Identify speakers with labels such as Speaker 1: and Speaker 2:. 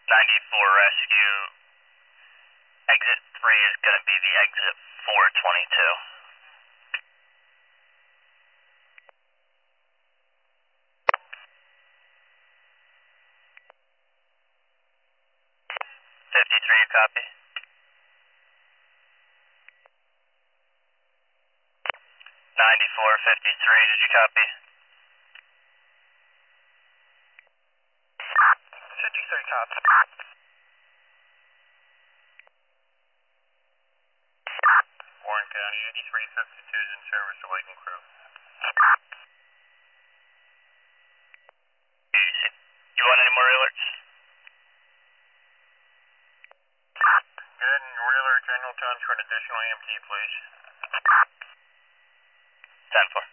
Speaker 1: 94 rescue. Exit 3 is going to be the exit 422. 53, you copy? 9453, did you copy? 53 copy. Warren County, 8352 is in service, awaiting crew. Easy. You want any more alerts? Good, and Wheeler General Tons for an additional EMT, please. 10-4.